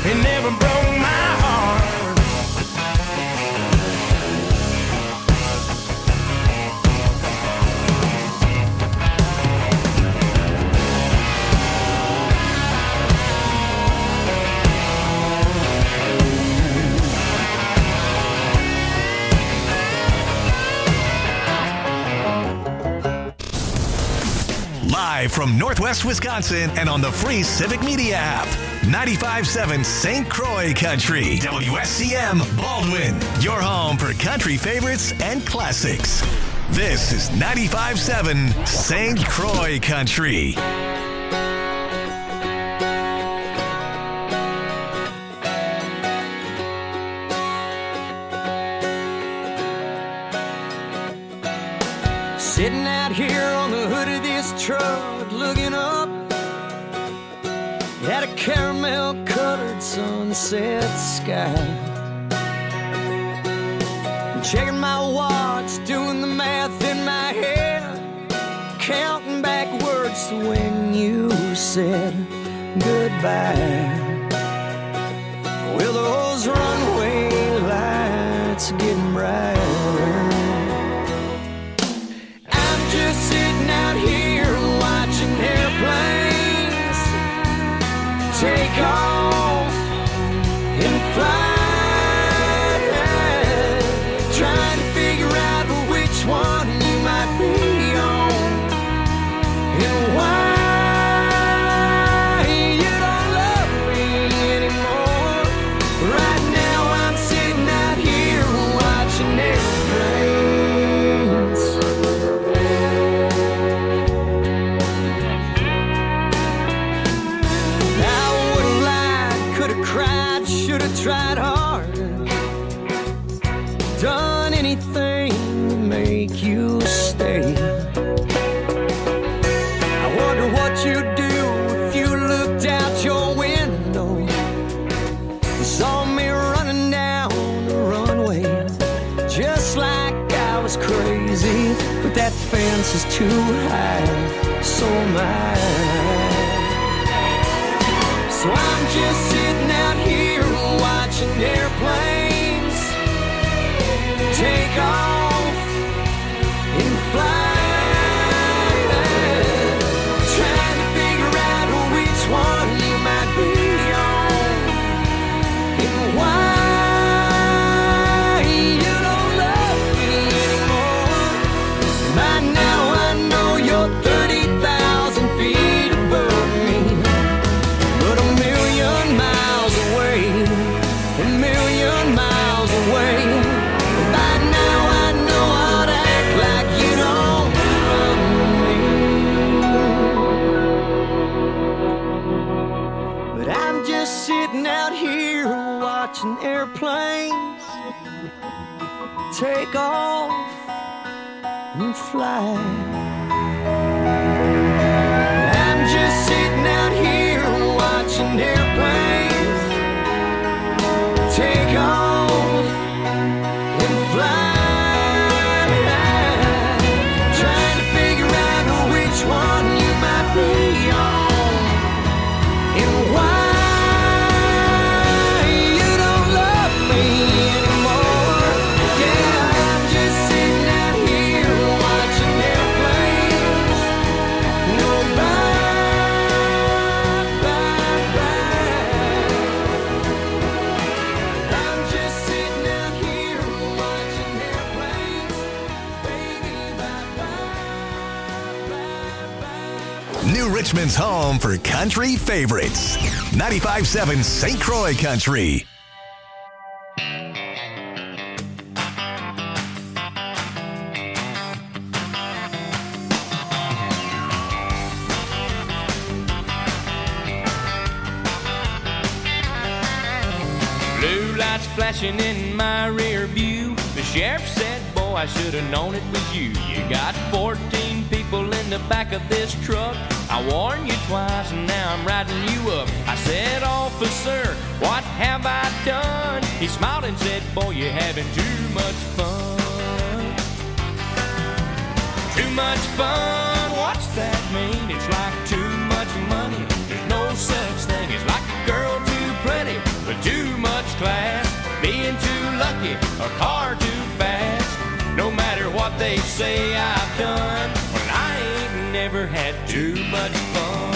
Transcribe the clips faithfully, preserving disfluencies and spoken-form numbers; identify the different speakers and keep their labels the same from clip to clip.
Speaker 1: it never broke my heart.
Speaker 2: Live from Northwest Wisconsin and on the free Civic Media app. ninety-five point seven Saint Croix Country. W S C M Baldwin. Your home for country favorites and classics. This is ninety-five point seven Saint Croix Country.
Speaker 3: Sitting out here on the hood of this truck, looking up at a caramel-colored sunset sky. Checking my watch, doing the math in my head, counting backwards to when you said goodbye. Well, those runway lights are getting brighter. Just sitting out here watching airplanes take off and fly, trying to figure out which one you might be on and why you don't love me anymore. Right now I'm sitting out here watching airplanes. Tried hard, done anything to make you stay. I wonder what you'd do if you looked out your window and saw me running down the runway, just like I was crazy. But that fence is too high, so am I. So I'm just sitting out here watching airplanes take off and fly, trying to figure out which one you might be on and why you don't love me anymore. By now I know you're thirty thousand feet above me, but a million miles away, a million miles away. By now I know how to act like you don't love me. But I'm just sitting out here watching airplanes take off and fly. I'm just sitting out here watching airplanes take off and fly, trying to figure out which one you might be on and why you don't love me anymore. Yeah, I'm just sitting out here watching airplanes go by, by, by. I'm just sitting out here watching airplanes, baby, bye, bye, bye, bye.
Speaker 2: New Richmond's home for country favorites. ninety-five point seven Saint Croix Country.
Speaker 1: Blue lights flashing in my rear view. The sheriff said, boy, I should have known it was you. You got fourteen people in the back of this truck. I warned you twice and now I'm riding you up. I said, officer, what have I done? He smiled and said, boy, you're having too much fun. Too much fun, what's that mean? It's like too much money. There's no such thing as like a girl too pretty. lucky, a car too fast. No matter what they say I've done, well, I ain't never had too much fun.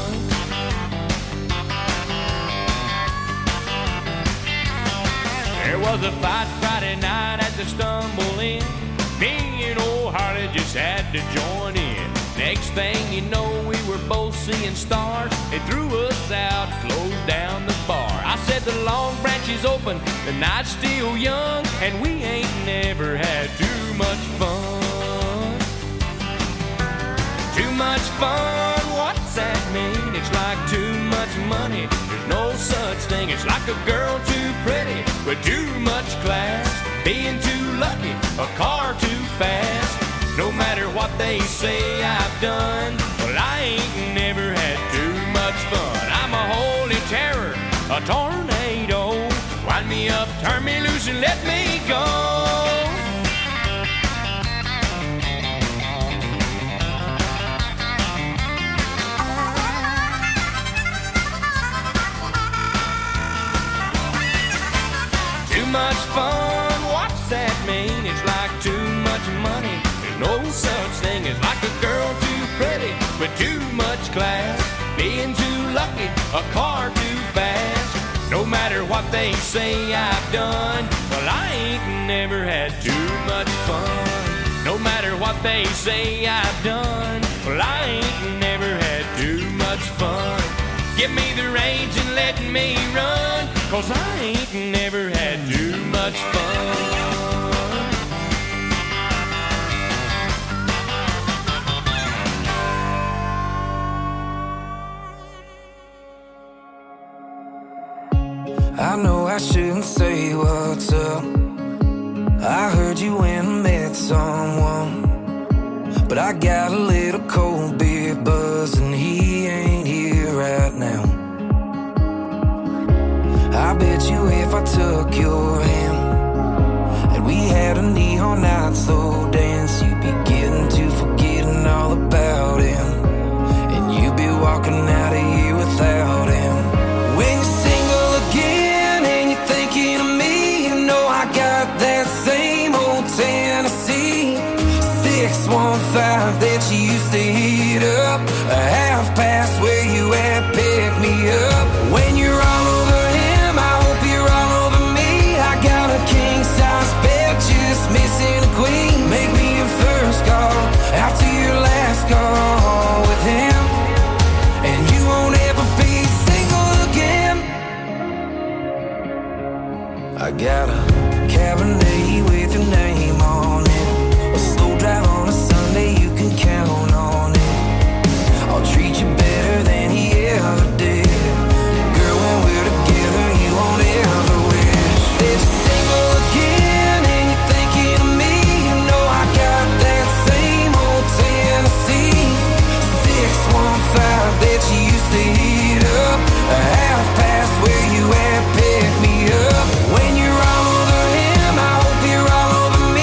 Speaker 1: There was a fight Friday night at the Stumble Inn. Me and old Harley just had to join in. Next thing you know, we were both seeing stars. They threw us out, closed down the bar. I said the Long Branch is open, the night's still young, and we ain't never had too much fun. Too much fun, what's that mean? It's like too much money, there's no such thing. It's like a girl too pretty with too much class, being too lucky, a car too fast. No matter what they say I've done, well, I ain't never had too much fun. I'm a holy terror, a tornado. Wind me up, turn me loose, and let me go. Too much fun, what's that mean? It's like too much money, there's no such thing as like a girl too pretty with too much class, being too lucky, a car too fast. No matter what they say I've done, well, I ain't never had too much fun. No matter what they say I've done, well, I ain't never had too much fun. Give me the reins and let me run, 'cause I ain't never had too much fun.
Speaker 4: I know I shouldn't say what's up. I heard you went and met someone, but I got a little cold beer buzz and he ain't here right now. I bet you if I took your hand and we had a neon night slow dance, you'd be getting to forgetting all about him, and you'd be walking out of here without him. When you're single again and you're thinking of me, you know I got that same old Tennessee six one five that you used to heat up, a half past where you at, pick me up. When you're all over him, I hope you're all over me. I got a king size bed, just missing a queen. Make me your first call after your last call with him, and you won't ever be single again. I got a Cabernet with your name on it, a slow drive on a Sunday, you can count on it. I'll treat you better than he ever did. Girl, when we're together, you won't ever wish that you're single again and you're thinking of me. You know I got that same old Tennessee six one five that you used to heat up, a half past where you at, pick me up. When you're all over him, I hope you're all over me.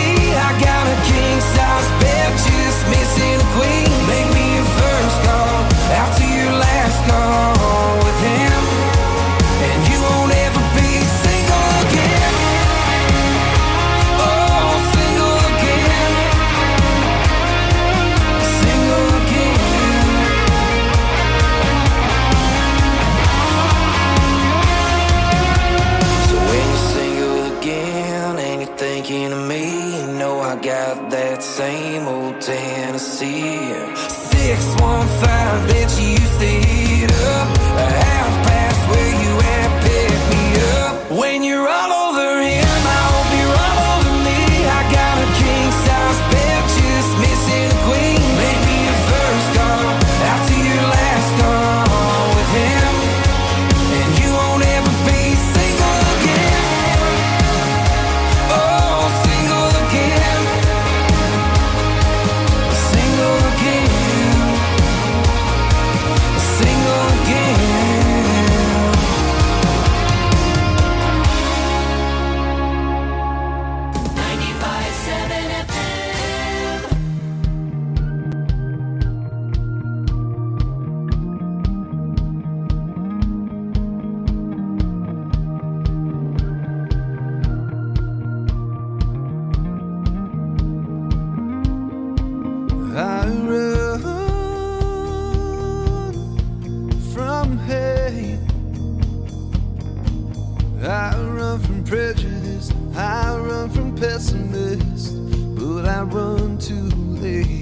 Speaker 3: prejudice, I run from pessimists, but I run too late.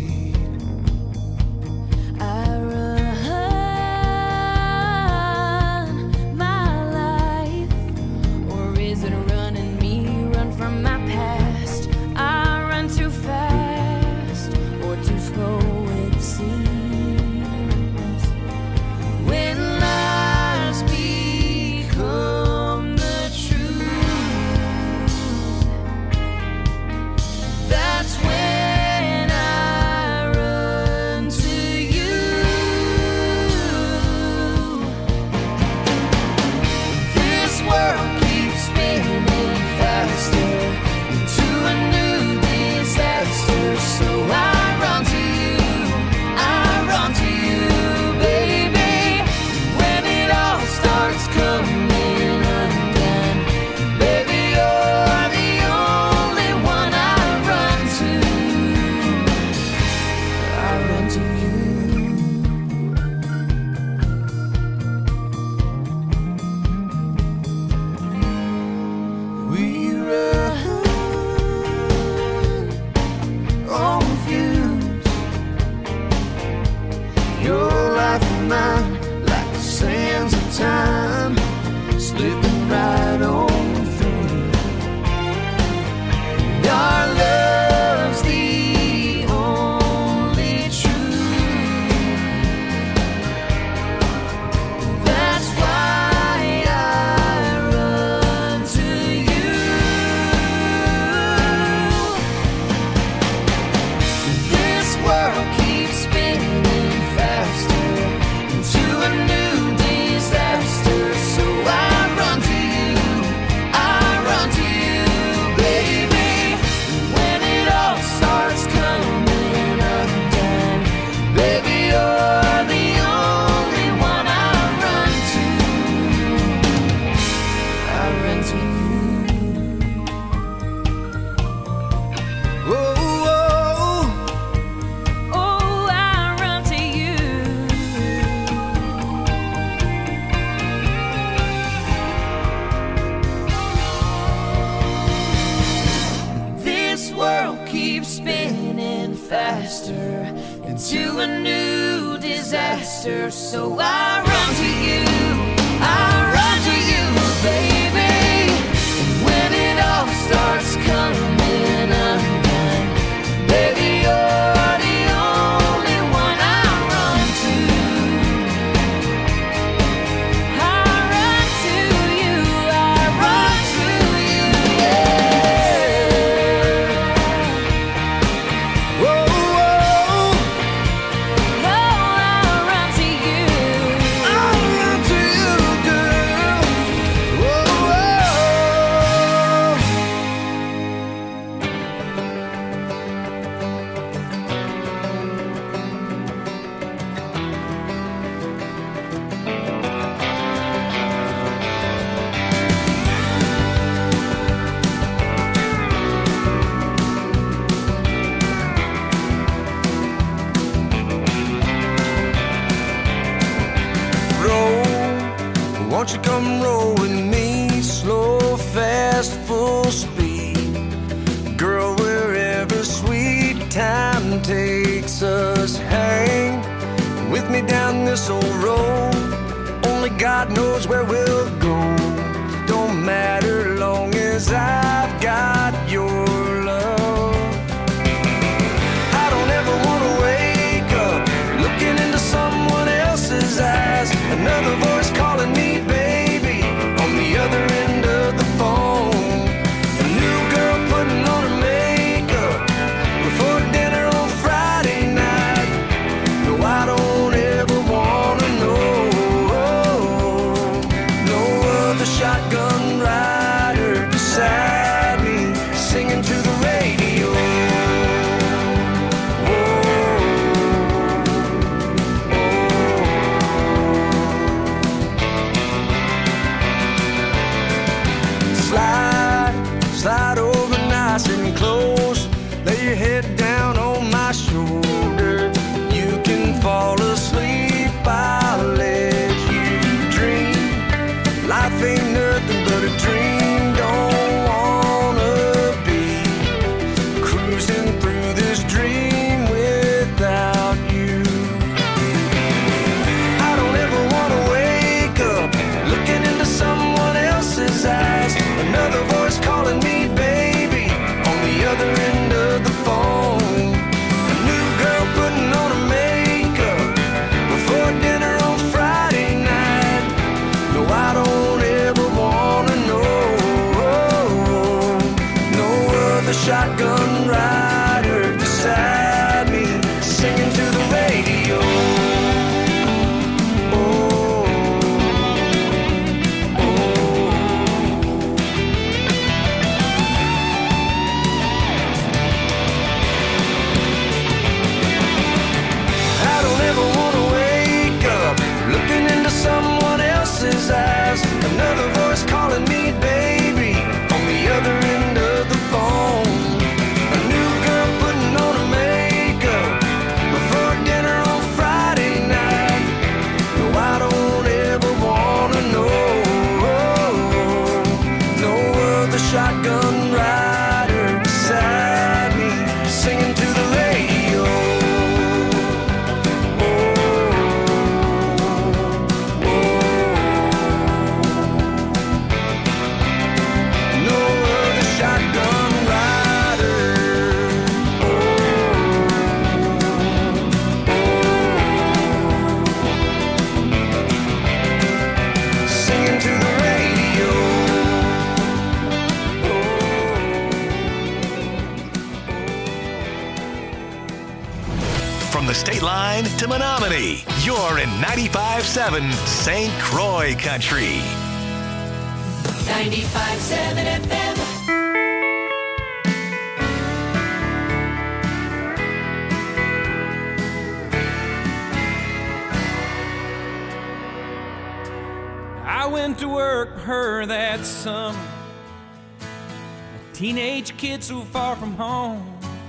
Speaker 5: I run my life, or is it running me? Run from my past. I run too fast, or too slow it seems. When lies become the truth, that's when I run to you. This world keeps spinning faster into a new disaster, so I run to you, I run to you, baby. When it all starts coming undone, baby, you're the only one I run to. I run to you.
Speaker 3: We run on fumes. Your life and mine, like the sands of time, slipping right on through. Our love's the only truth. That's why I run to you. This world keeps spinning faster into a new disaster, so I run to you, I run to you, baby. When it all starts coming undone, baby, you're the only one I run to. I run to you. Whoa, whoa.
Speaker 5: Oh, I run to you.
Speaker 3: This world keeps spinning faster into a new disaster, so I run to you, I run to you, baby. When it all starts coming undone, baby, you're the only one I run to.
Speaker 5: I run to you. I run to you.
Speaker 3: Yeah. Whoa, whoa.
Speaker 5: Oh, I run to you.
Speaker 3: I run to you, girl. Whoa, whoa. Roll, won't you come roll with me? Slow, fast, full speed. Girl, wherever sweet time takes us, hang with me down this old road. Only God knows where we'll go. Don't matter long as I've got your love. I don't ever want to wake up looking into someone else's eyes. Another voice calling me baby on the other end of the phone. A new girl putting on her makeup before dinner on Friday night. No, I don't ever want to know. No other shotgun rider beside me singing to the radio. Slide, slide over nice and close. Lay your head down on my shoulder. You can fall asleep, I'll let you dream. Life ain't nothing but a dream, don't
Speaker 2: the state line to Menominee. You're in ninety-five seven Saint Croix Country.
Speaker 5: ninety-five seven F M.
Speaker 6: I went to work for her that summer, a teenage kid so far from home.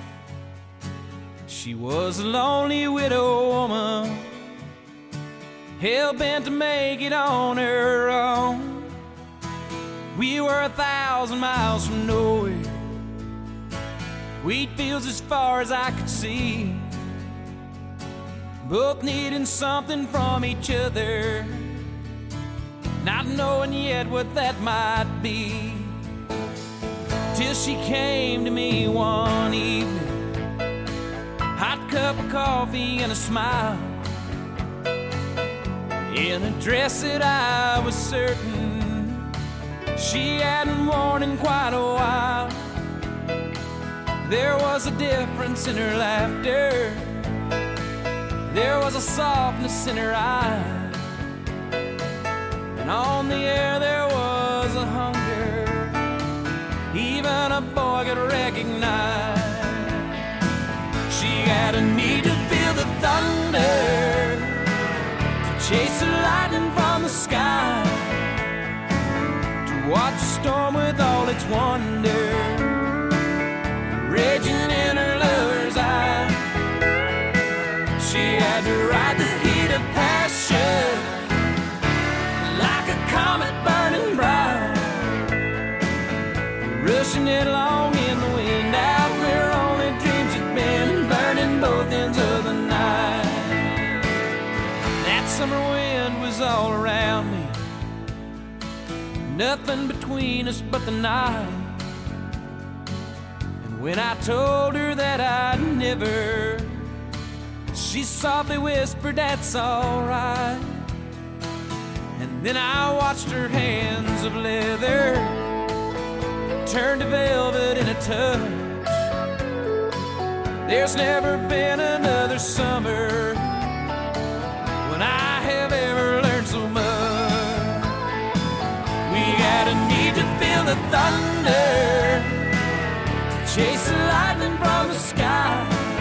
Speaker 6: She was a lonely widow woman, hell-bent to make it on her own. We were a thousand miles from nowhere, wheat fields as far as I could see, both needing something from each other, not knowing yet what that might be. Till she came to me one evening, hot cup of coffee and a smile, in a dress that I was certain she hadn't worn in quite a while. There was a difference in her laughter, there was a softness in her eyes, and on the air there was a hunger even a boy could recognize. She had a need to feel the thunder, to chase the lightning from the sky, to watch a storm with all its wonder raging in her lover's eye. She had to ride the heat of passion like a comet burning bright, rushing it along in the wind out where only dreams had been, burning both ends of the night. That summer wind was all around me, nothing between us but the night. And when I told her that I'd never, she softly whispered, "That's alright." And then I watched her hands of leather turn to velvet in a touch. There's never been another summer when I have ever learned so much. We had a need to feel the thunder, to chase the lightning from the sky,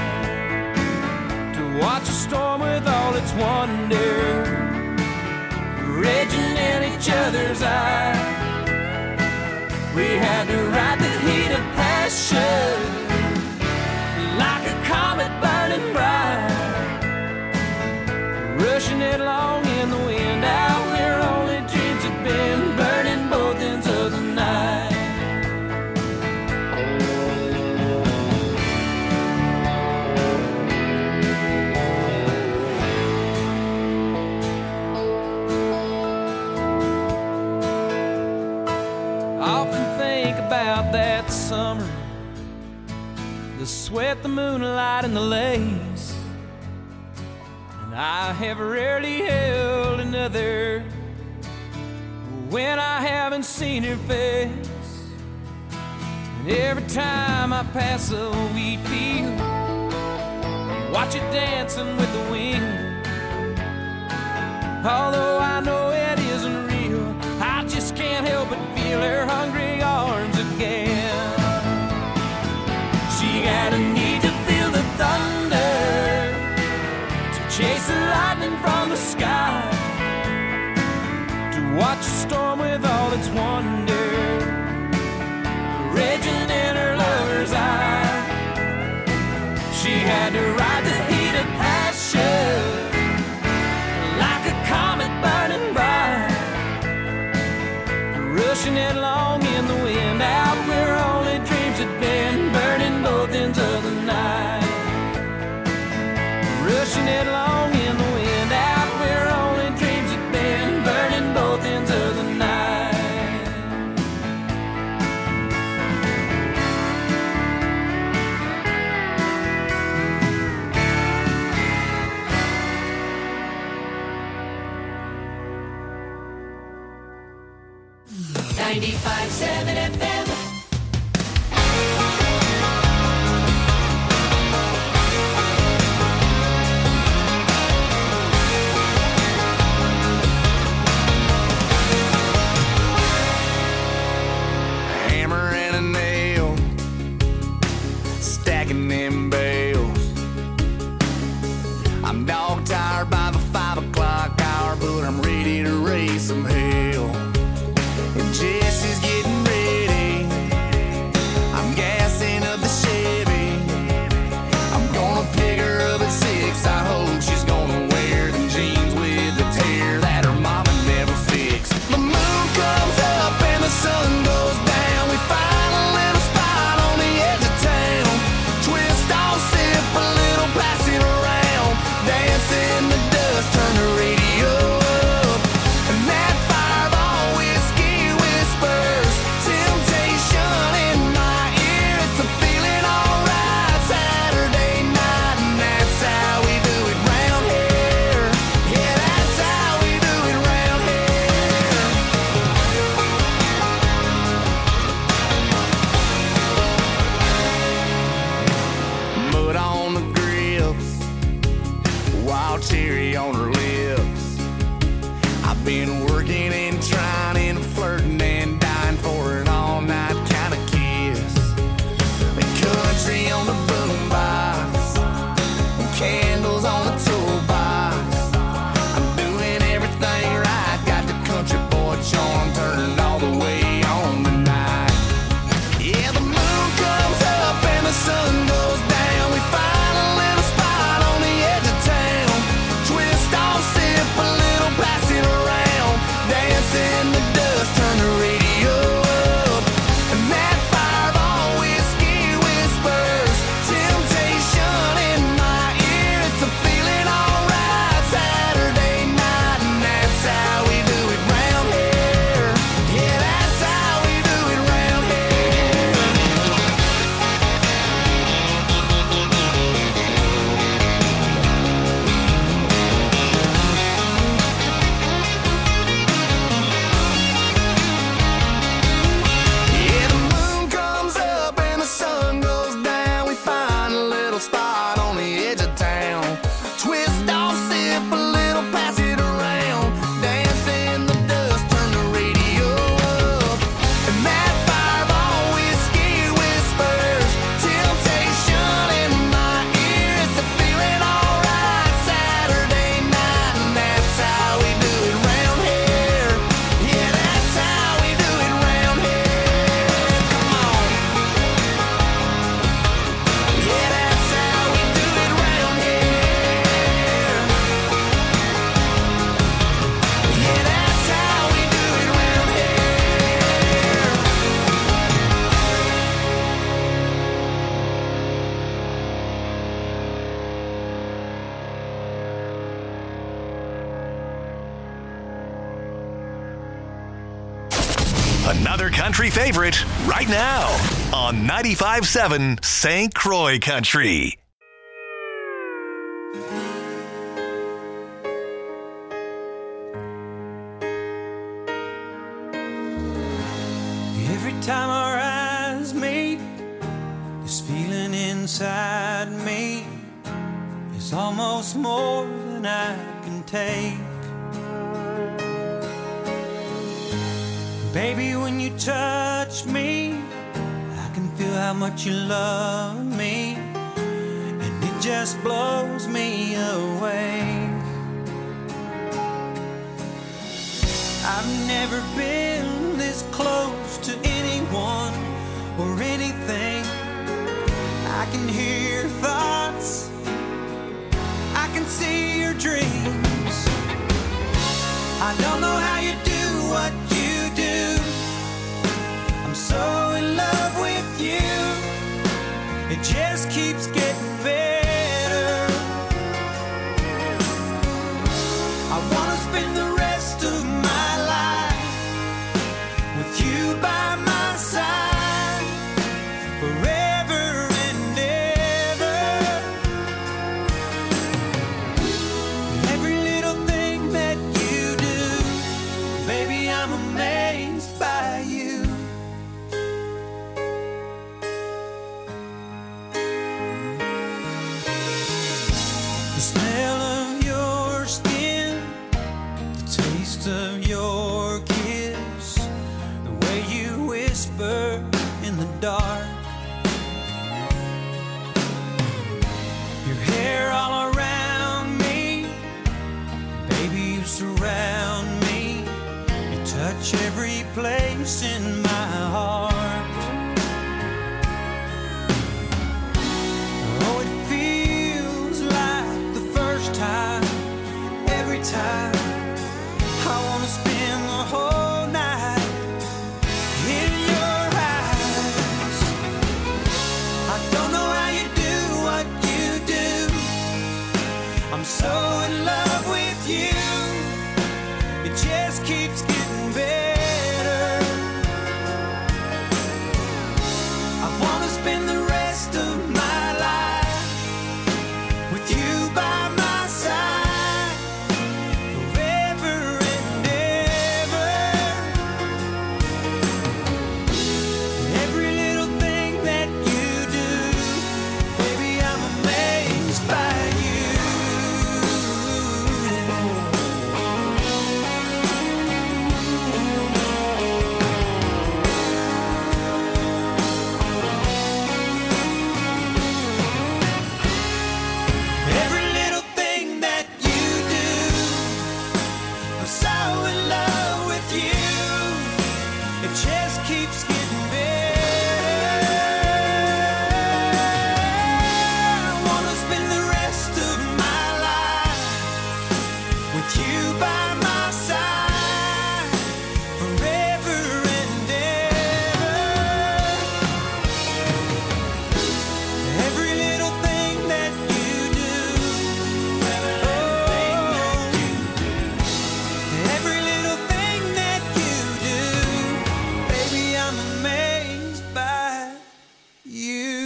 Speaker 6: to watch a storm with all its wonder raging in each other's eyes. We had to ride the heat of passion like a comet burning bright, rushing it along in the wind out where only dreams had been, burning both ends of the night. About that summer, the sweat, the moonlight, and the lace, and I have rarely held another when I haven't seen her face. And every time I pass a wheat field, watch it dancing with the wind, although I know it isn't real, I just can't help but feel her hungry arms again. She had a need to feel the thunder, to chase the lightning from the sky, to watch a storm with all its wonder raging in her lover's eye. She had to ride the heat of passion like a comet burning bright, rushing it along in the wind out where only dreams had been, burning both ends of the night. Rushing it along in the wind out where only dreams had been, burning both ends of the night.
Speaker 5: ninety-five seven F M.
Speaker 2: Another country favorite right now on ninety-five point seven Saint Croix Country.
Speaker 6: Every time our eyes meet, this feeling inside me is almost more than I can take. Baby, when you touch me, I can feel how much you love me, and it just blows me away. I've never been this close to anyone or anything. I can hear your thoughts, I can see your dreams. I don't know how you do what you do. I'm so in love with you. It just keeps getting better. I wanna spend the rest of my life with you by my side forever and ever. Every little thing that you do, baby, I'm amazed by you. The smell of your skin, the taste of your kiss, the way you whisper in the dark, your hair all around me, baby, you surround me, you touch every place in my heart. Oh, it feels like the first time, every time. I wanna spend the whole night in your eyes. I don't know how you do what you do. I'm so in love with you. It just keeps getting better. I wanna spend the rest of my life with you by my side forever and ever. Every little thing that you do, baby, I'm amazed by you. Every little thing that you do, I'm so in love with you. It just keeps getting better. I wanna spend the rest of my life with you by my side forever and ever. Every little thing that you do, oh, every little thing that you do, baby, I'm amazed by you.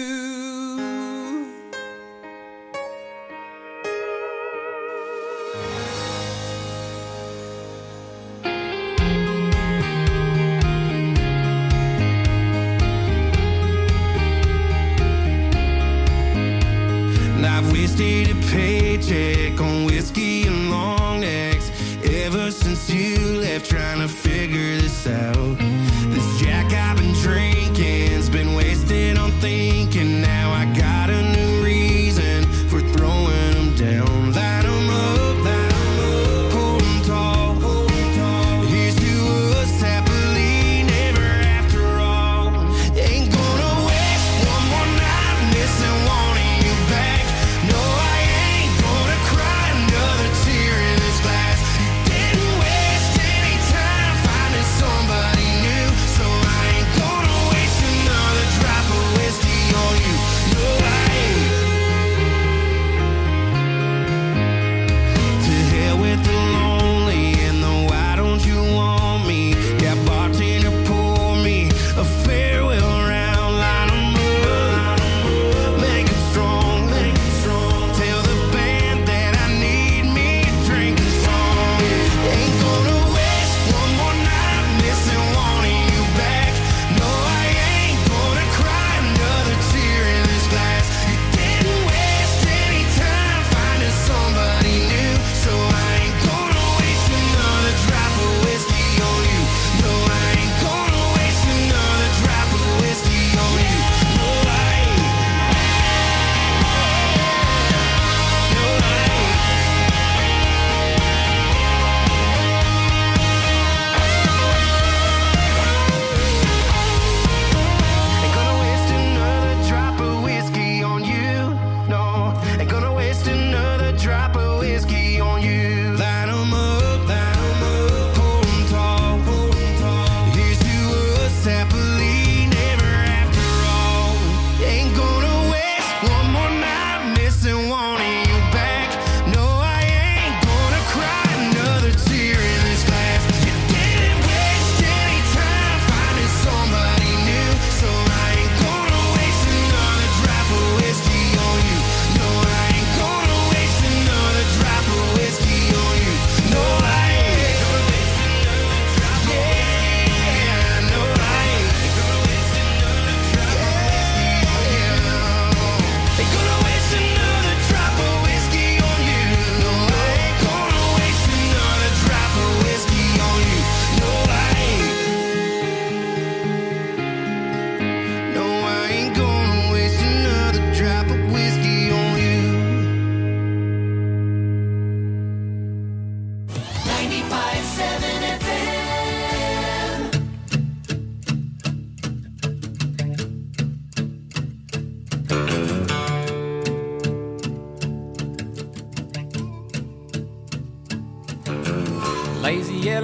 Speaker 7: And I've wasted a paycheck on whiskey and long necks ever since you left, trying to figure this out. This Jack I've been drinking's been wasted on thinking. Now I got a new reason for throwing them down. Line 'em up, line 'em up, hold 'em tall, hold 'em tall. Here's to us happily never after all. Ain't gonna waste one more night missing wanting you back. No, I ain't gonna cry another tear in this glass. Didn't waste any time finding somebody new, so I ain't gonna waste another drop of whiskey on you.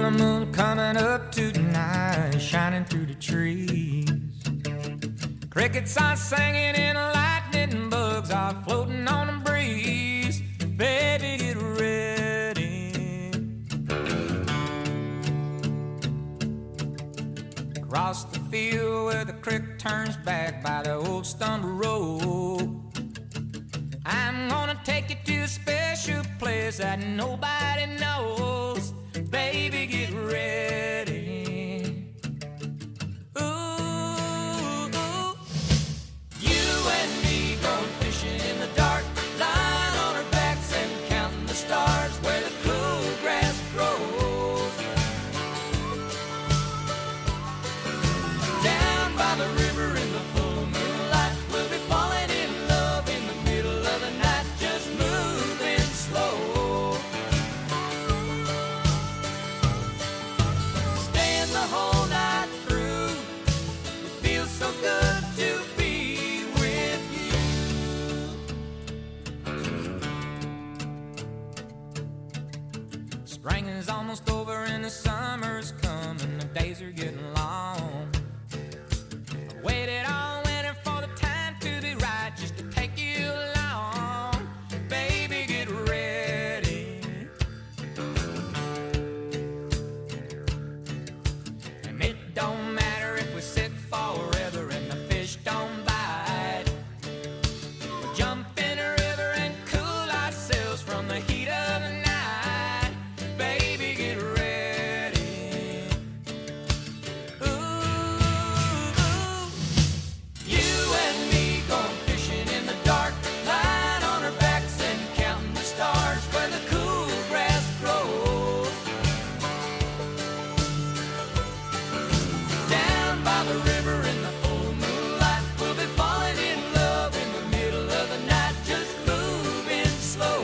Speaker 8: full moon coming up tonight, shining through the trees. Crickets are singing and lightning bugs are floating on the breeze. Baby, get ready. Across the field where the creek turns back by the old stone road, I'm gonna take you to a special place that nobody knows. Baby, get ready. Ooh, ooh. You and me going fishing in the dark, lying on our backs and counting the stars where the cool grass grows. Down by the river in the full moonlight, we'll be falling in love in the middle of the night, just moving slow. Staying the whole night through, it feels so good to be with you. Spring is almost over and the summer's coming, the days are getting long. I waited all winter for the time to be right, just to take you along. Baby, get ready. And it don't matter if we sit forever and the fish don't bite. We'll jump in a river and cool ourselves from the heat of the night. Baby, get ready. Ooh, ooh. You and me going fishing in the dark, lying on our backs and counting the stars where the cool grass grows. Down by the river in the full moonlight, we'll be falling in love in the middle of the night, just moving slow.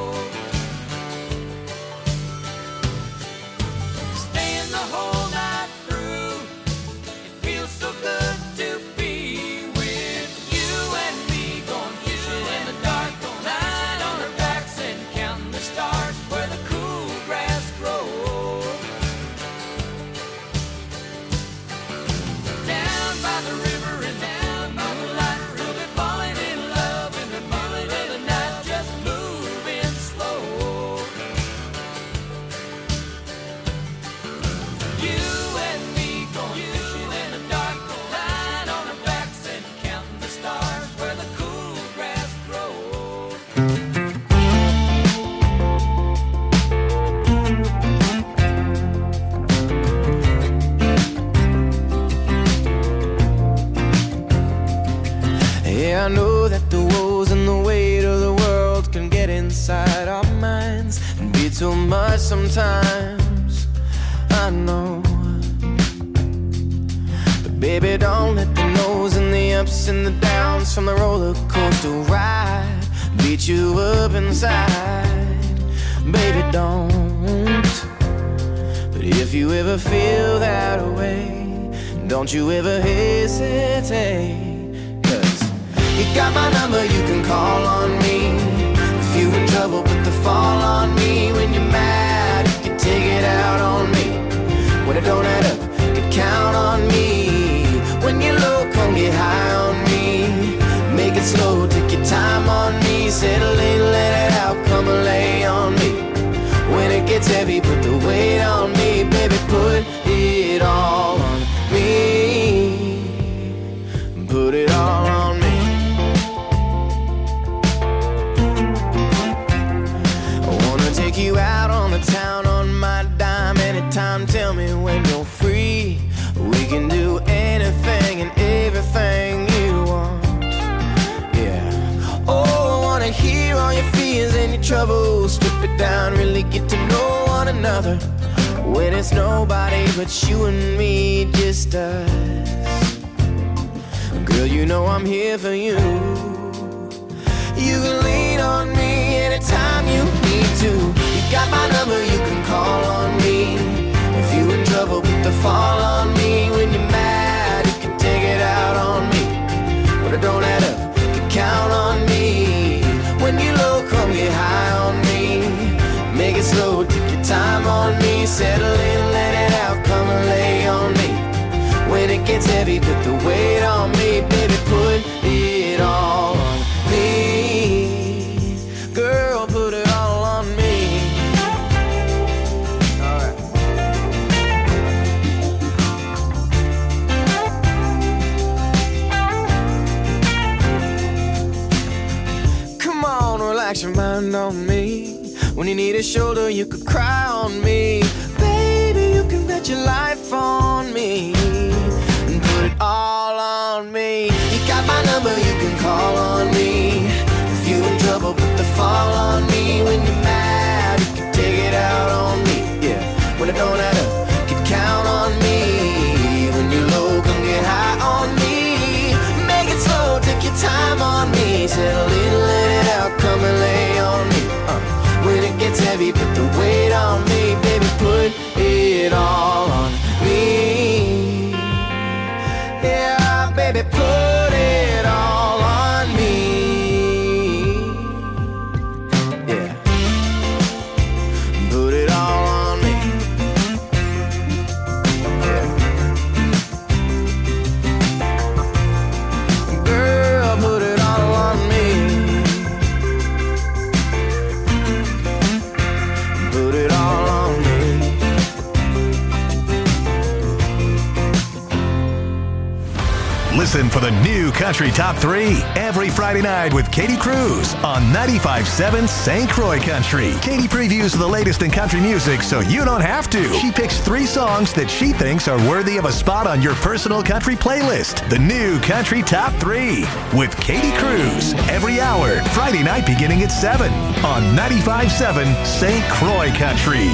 Speaker 8: Staying the whole night through, it feels so good to be with you and me going fishing in the dark, lying on our backs and counting the stars where the cool grass grows. Down by the river and down by the light, we'll be falling in love in the middle of the night, just moving slow. You and me going fishing in the dark, lying on our backs and counting the stars where the cool grass grows.
Speaker 4: Yeah, I know that the woes and the weight of the world can get inside our minds and be too much sometimes. I know. But baby, don't let the no's and the ups and the downs from the roller coaster ride beat you up inside. Baby, don't. But if you ever feel that way, don't you ever hesitate. You got my number, you can call on me. If you in trouble, put the fall on me. When you're mad, you can take it out on me. When it don't add up, you can count on me. When you're low, come get high on me. Make it slow, take your time on me. Settle in, let it out, come and lay on me. When it gets heavy, put the weight on me. Baby, put it all on me. Put it all on me. Take you out on the town on my dime anytime. Tell me when you're free. We can do anything and everything you want. Yeah. Oh, I wanna hear all your fears and your troubles. Strip it down, really get to know one another. When it's nobody but you and me, just us. Girl, you know I'm here for you. You can lean on me anytime you need to. You got my number, you can call on me. If you in trouble, put the fall on me. When you're mad, you can take it out on me. But it don't add up, you can count on me. When you're low, come get high on me. Make it slow, take your time on me. Settle in,
Speaker 3: gets heavy, put the weight on me, baby, put it all on me. Girl, put it all on me. All right. Come on, relax your mind on me. When you need a shoulder, you could cry on me. Baby, you can bet your life on me and put it all on me. You got my number, you can call on me. If you in trouble, put the fall on me. When you're mad, you can take it out on me. Yeah, when I don't add up, you can count on me. When you're low, come get high on me. Make it slow, take your time on me. Settle in, let it out, come and lay on me. uh. When it gets heavy, put the weight on me, baby, put it all on me. Yeah, baby, put it all on me. Yeah, put it all on me. Yeah. Girl, put it all on me. Put it all on me.
Speaker 2: Listen for the new Country Top three every Friday night with Katie Cruz on ninety-five point seven Saint Croix Country. Katie previews the latest in country music so you don't have to. She picks three songs that she thinks are worthy of a spot on your personal country playlist. The new Country Top three with Katie Cruz every hour, Friday night beginning at seven on ninety-five point seven Saint Croix Country.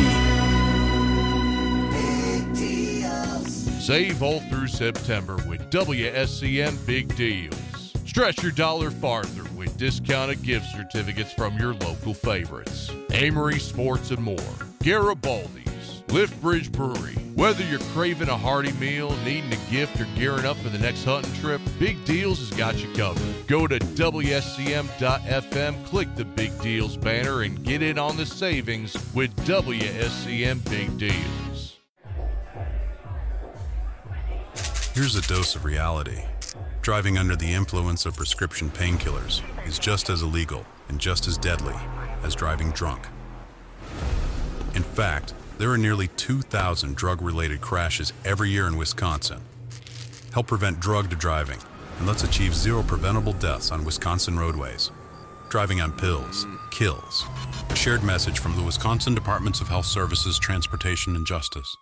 Speaker 9: Save all through September with W S C M Big Deals. Stretch your dollar farther with discounted gift certificates from your local favorites. Amory Sports and more. Garibaldi's. Liftbridge Brewery. Whether you're craving a hearty meal, needing a gift, or gearing up for the next hunting trip, Big Deals has got you covered. Go to W S C M dot F M, click the Big Deals banner, and get in on the savings with W S C M Big Deals.
Speaker 10: Here's a dose of reality. Driving under the influence of prescription painkillers is just as illegal and just as deadly as driving drunk. In fact, there are nearly two thousand drug-related crashes every year in Wisconsin. Help prevent drug driving, and let's achieve zero preventable deaths on Wisconsin roadways. Driving on pills kills. A shared message from the Wisconsin Departments of Health Services, Transportation, and Justice.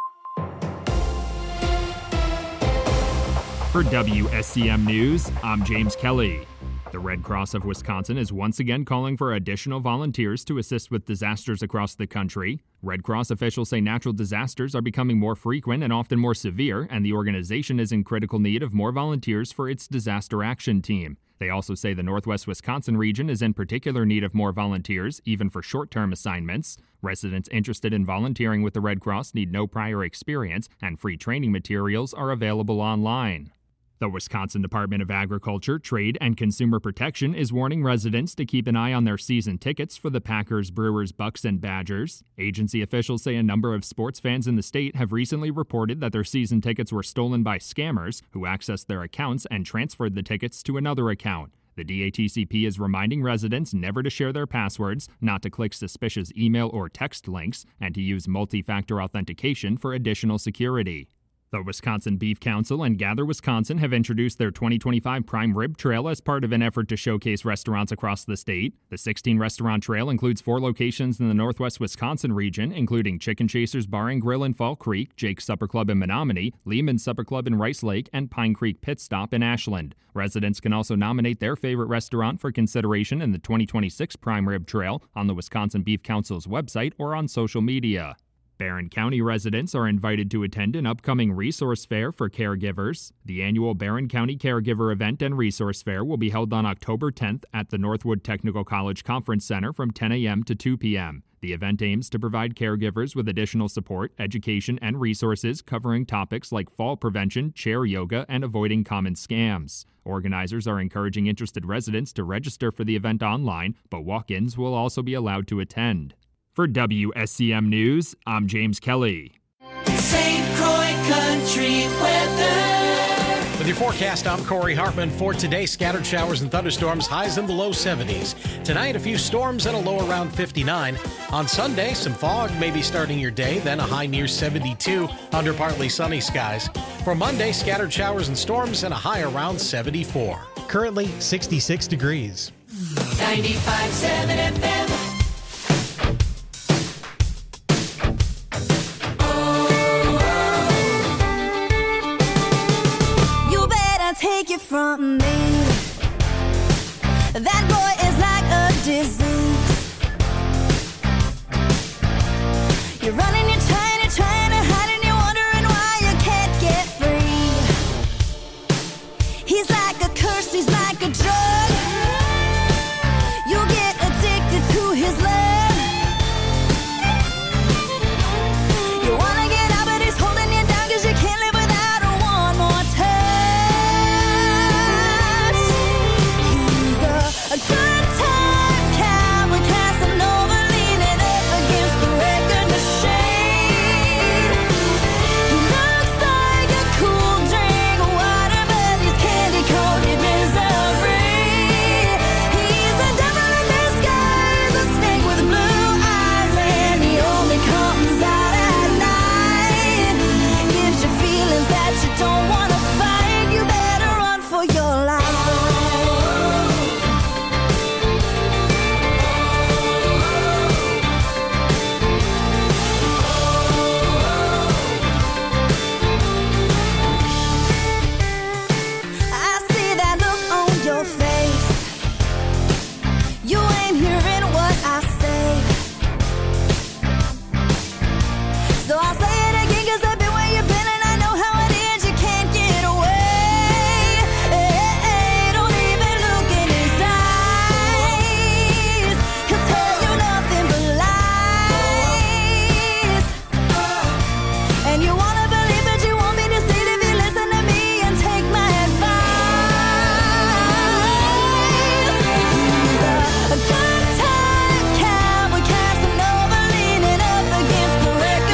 Speaker 11: For W S C M News, I'm James Kelly. The Red Cross of Wisconsin is once again calling for additional volunteers to assist with disasters across the country. Red Cross officials say natural disasters are becoming more frequent and often more severe, and the organization is in critical need of more volunteers for its disaster action team. They also say the Northwest Wisconsin region is in particular need of more volunteers, even for short-term assignments. Residents interested in volunteering with the Red Cross need no prior experience, and free training materials are available online. The Wisconsin Department of Agriculture, Trade, and Consumer Protection is warning residents to keep an eye on their season tickets for the Packers, Brewers, Bucks, and Badgers. Agency officials say a number of sports fans in the state have recently reported that their season tickets were stolen by scammers who accessed their accounts and transferred the tickets to another account. The D A T C P is reminding residents never to share their passwords, not to click suspicious email or text links, and to use multi-factor authentication for additional security. The Wisconsin Beef Council and Gather Wisconsin have introduced their twenty twenty-five Prime Rib Trail as part of an effort to showcase restaurants across the state. The sixteen-restaurant trail includes four locations in the Northwest Wisconsin region, including Chicken Chasers Bar and Grill in Fall Creek, Jake's Supper Club in Menominee, Lehman's Supper Club in Rice Lake, and Pine Creek Pit Stop in Ashland. Residents can also nominate their favorite restaurant for consideration in the twenty twenty-six Prime Rib Trail on the Wisconsin Beef Council's website or on social media. Barron County residents are invited to attend an upcoming resource fair for caregivers. The annual Barron County Caregiver Event and Resource Fair will be held on October tenth at the Northwood Technical College Conference Center from ten a.m. to two p.m. The event aims to provide caregivers with additional support, education, and resources covering topics like fall prevention, chair yoga, and avoiding common scams. Organizers are encouraging interested residents to register for the event online, but walk-ins will also be allowed to attend. For W S C M News, I'm James Kelly.
Speaker 5: Saint Croix Country weather.
Speaker 12: With your forecast, I'm Corey Hartman. For today, scattered showers and thunderstorms, highs in the low seventies. Tonight, a few storms and a low around fifty-nine. On Sunday, some fog may be starting your day, then a high near seventy-two under partly sunny skies. For Monday, scattered showers and storms and a high around seventy-four.
Speaker 13: Currently sixty-six degrees.
Speaker 5: ninety-five point seven F M.
Speaker 14: Take it from me. That boy is like a disease. You're running, you're trying, you're trying to hide, and you're wondering why you can't get free. He's like a curse, he's like a drug. You'll get addicted to his love. You wanna get out, but he's holding you down, cause you can't live without her one more time. A good time cowboy Casanova leaning up against the record machine. He looks like a cool drink of water, but he's candy-coated misery. He's a devil in disguise, a snake with blue eyes, and he only comes out at night. Gives you feelings that you don't want to fight. You better run for your life. So I'll say it again, cause I've been where you've been, and I know how it is, you can't get away. Hey, hey, don't even look in his eyes. He'll tell you nothing but lies. And you wanna believe, but you won't be deceived if you listen to me and take my advice. He's a, a good time cowboy Casanova leaning up against the record.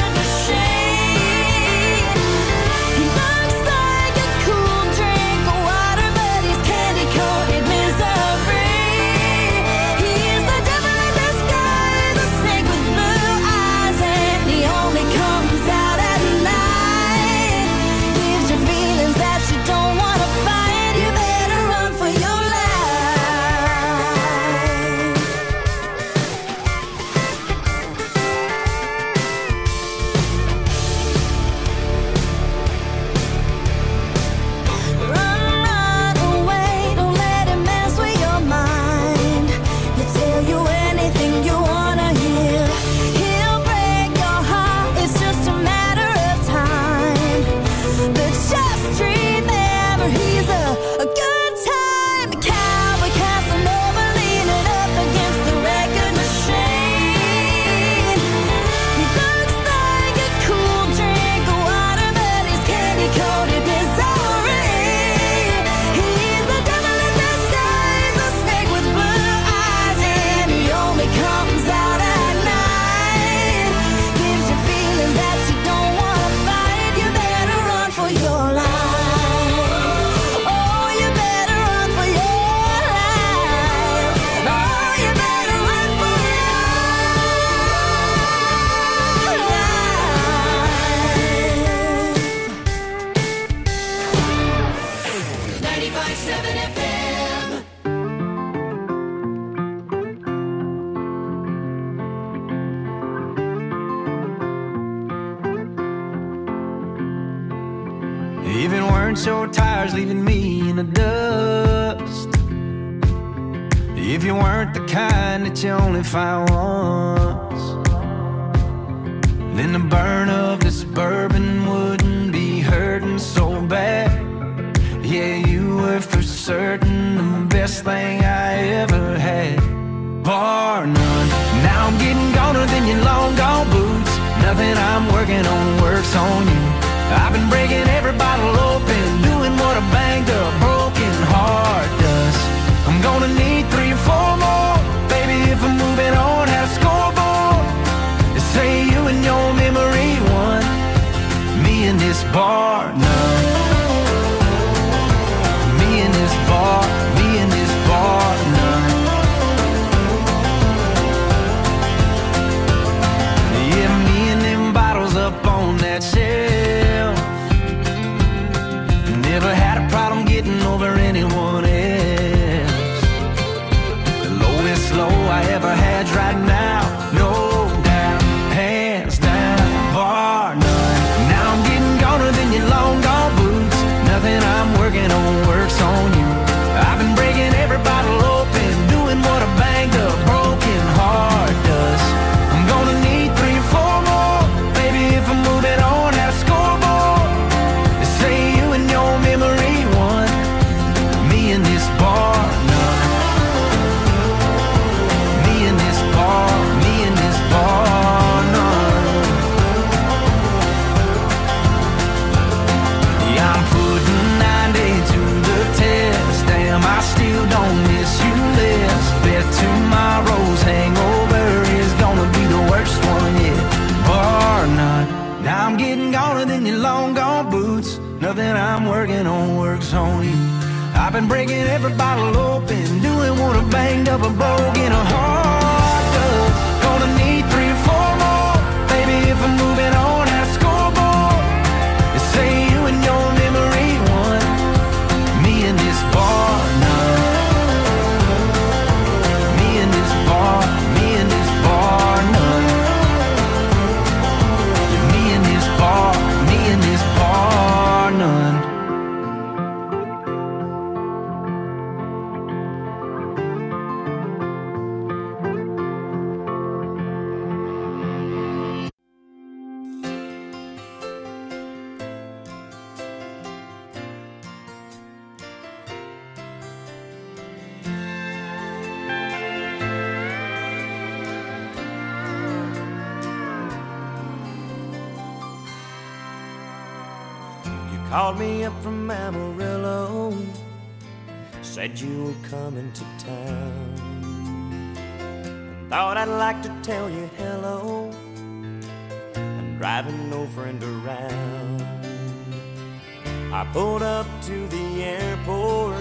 Speaker 15: Even weren't your tires leaving me in the dust. If you weren't the kind that you only find once, then the burn of this bourbon wouldn't be hurting so bad. Yeah, you were for certain the best thing I ever had. Bar none. Now I'm getting goner than your long gone boots. Nothing I'm working on works on you. I've been breaking every bottle open, doing what a banged up broken heart does. I'm gonna need three or four more, baby, if I'm moving on. Had a scoreboard to say you and your memory won, me and this bar none. Nothing I'm working on works on you. I've been breaking every bottle open, doing what I banged up and broke in a hard dub. Gonna need three or four more, baby, if I'm moving on that scoreboard. They say you and your memory won, me and this bar none. Me and this bar, me and this bar none. Yeah, me and this bar, me and this bar none.
Speaker 3: Called me up from Amarillo, said you were coming to town. Thought I'd like to tell you hello, I'm driving no friend around. I pulled up to the airport,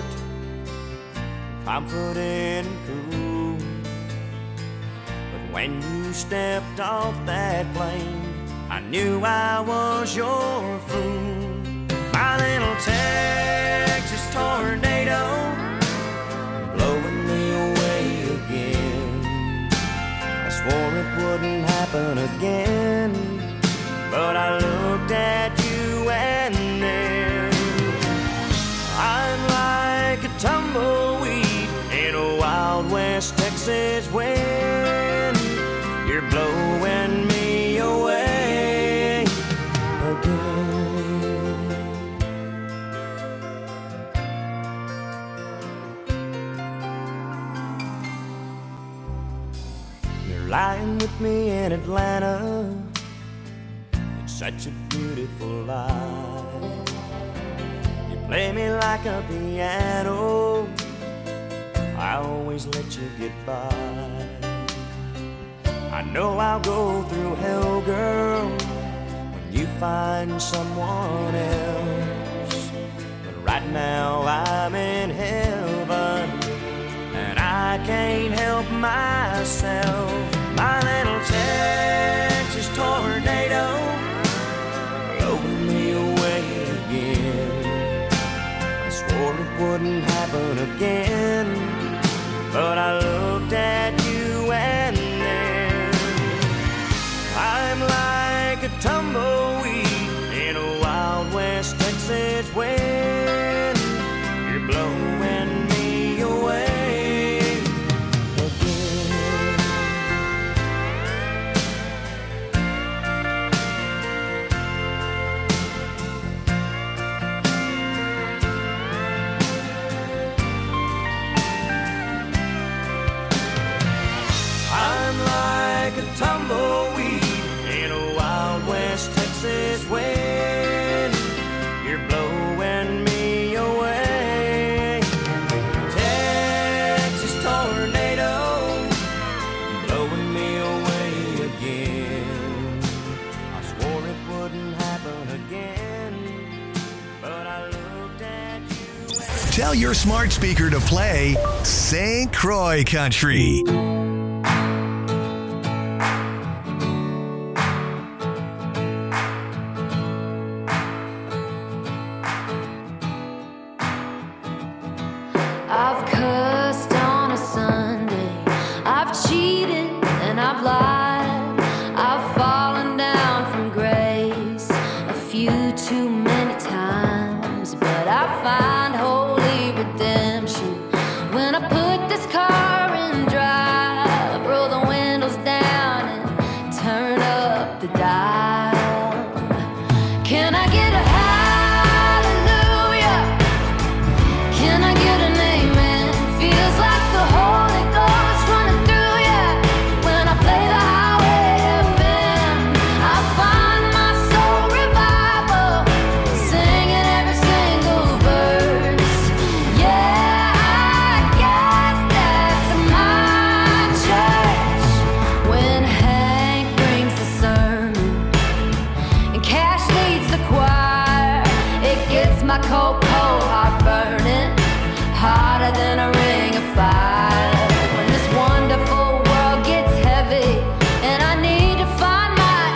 Speaker 3: confident and cool. But when you stepped off that plane, I knew I was your fool. My little Texas tornado, blowing me away again. I swore it wouldn't happen again, but I looked at you and then I'm like a tumbleweed in a Wild West Texas wind. You're blowing me away again. Lying with me in Atlanta, it's such a beautiful life. You play me like a piano, I always let you get by. I know I'll go through hell, girl, when you find someone else. But right now I'm in heaven, and I can't help myself. My little Texas tornado, blowing me away again. I swore it wouldn't happen again, but I looked at you and then I'm like a tumbleweed in a Wild West Texas wind. You're blowing me away. Tumbleweed in a Wild West Texas wind. You're blowing me away. Texas tornado, blowing me away again. I swore it wouldn't happen again, but I looked at you and...
Speaker 2: Tell your smart speaker to play Saint Croix Country.
Speaker 16: I've cussed on a Sunday, I've cheated and I've lied, I've fallen down from grace a few too many times, but I find holy redemption when I put this car in drive. my cold, cold heart burning hotter than a ring of fire. When this wonderful world gets heavy and I need to find my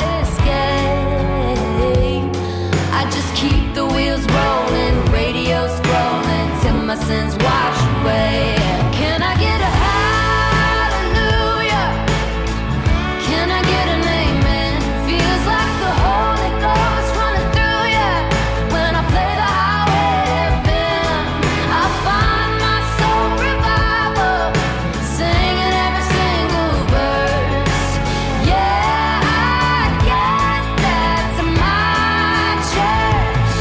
Speaker 16: escape, I just keep the wheels rolling, radio scrolling till my sins wash away. Can I get a hallelujah? Can I get an amen? Feels like the Holy Ghost running through ya. When I play the highway F M, I find my soul revival, singing every single verse. Yeah, I guess that's my church.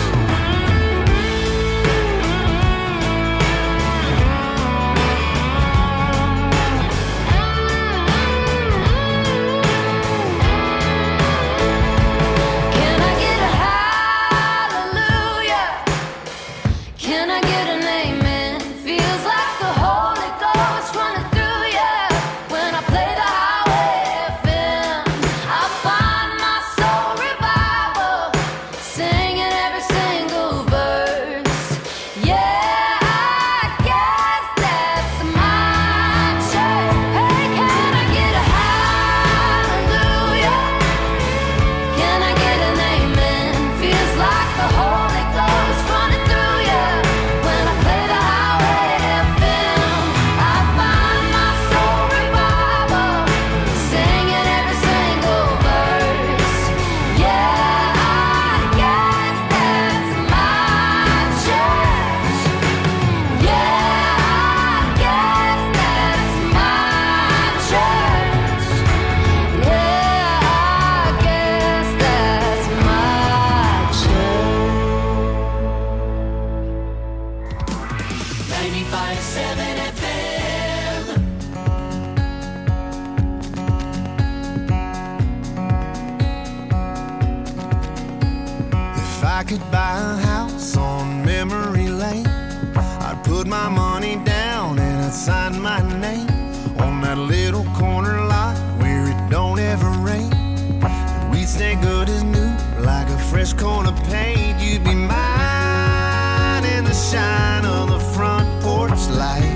Speaker 16: Can I get a hallelujah? Can I get an amen? Feels like the Holy Ghost running through ya. When I play the highway F M, I find my soul revival, singing every single verse. Yeah, I guess that's my church. Hey, can I get a hallelujah? Can I get an amen? Feels like the Holy Ghost running through ya. When I play the highway F M, I find my soul revival, singing every single verse. Yeah, I guess that's my church. Yeah, I guess that's my church. Yeah, I guess that's my church.
Speaker 5: ninety-five seven F M.
Speaker 7: If I could buy a house on memory lane, I'd put my money down and I'd sign my name on that little corner lot where it don't ever rain. And we'd stay good as new, like a fresh coat of paint. You'd be mine in the shine of the front porch light.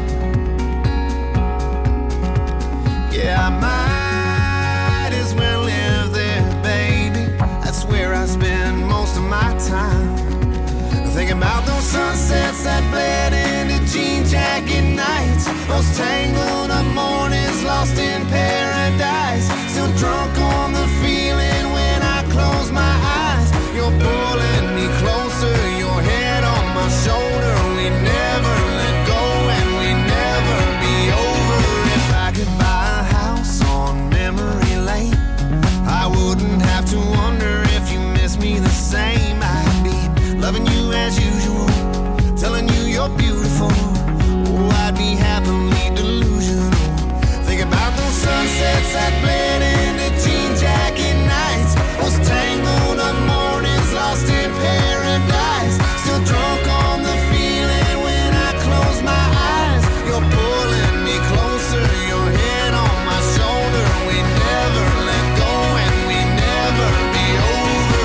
Speaker 7: Yeah, I might as well live there, baby. That's where I spend most of my time. Thinking about those sunsets that bled into jean jacket nights, those tangled up mornings lost in paradise. Still drunk on the feeling when I close my eyes. You're pulling me closer, your head on my shoulder. We never let go and we never be over. If I could buy a house on memory lane, I wouldn't have to wonder if you miss me the same. I'd be loving you as usual, telling you you're beautiful. Oh, I'd be happily delusional. Think about those sunsets that bled into jean jacket nights, those tangled up mornings lost in paradise. Still drunk on the feeling when I close my eyes. You're pulling me closer, your head on my shoulder. We never let go and we never be over.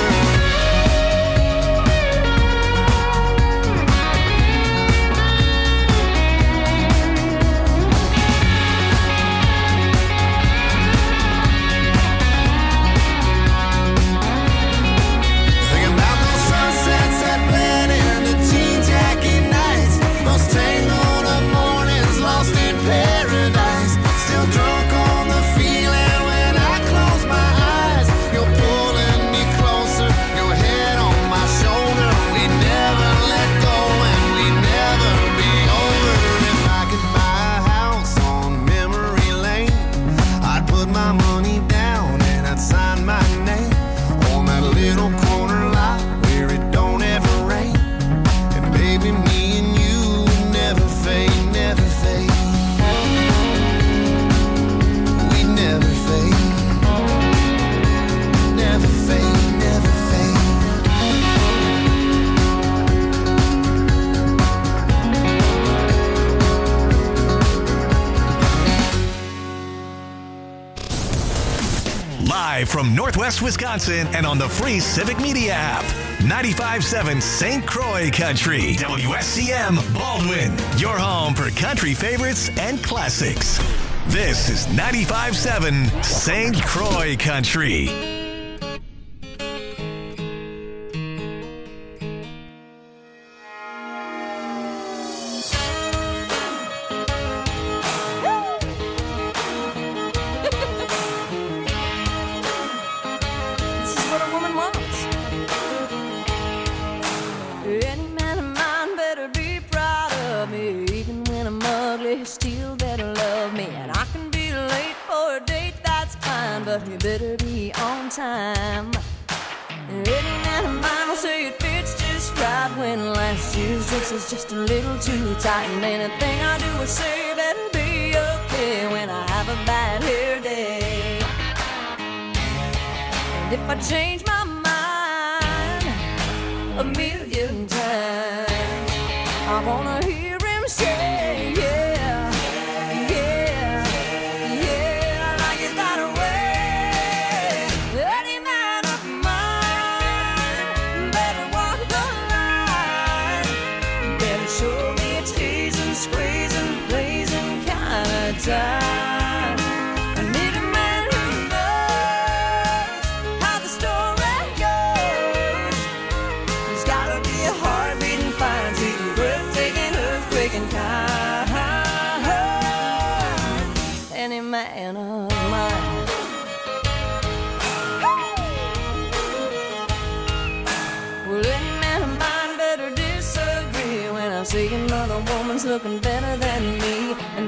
Speaker 2: Live from Northwest Wisconsin and on the free Civic Media app. ninety-five point seven Saint Croix Country. W S C M Baldwin. Your home for country favorites and classics. This is ninety-five point seven Saint Croix Country.
Speaker 14: You better be on time. Any man of mine will say it fits just right when last year's dress is just a little too tight. And anything I do or say better be okay when I have a bad hair day. And if I change my mind a million times, I wanna hear him say, yeah. Time. I need a man who knows how the story goes. He's gotta be a heart-beating, fire-beating, breathtaking, earthquaking kind. Any man of mine. Well, any man of mine better disagree when I see another woman's looking better than me. And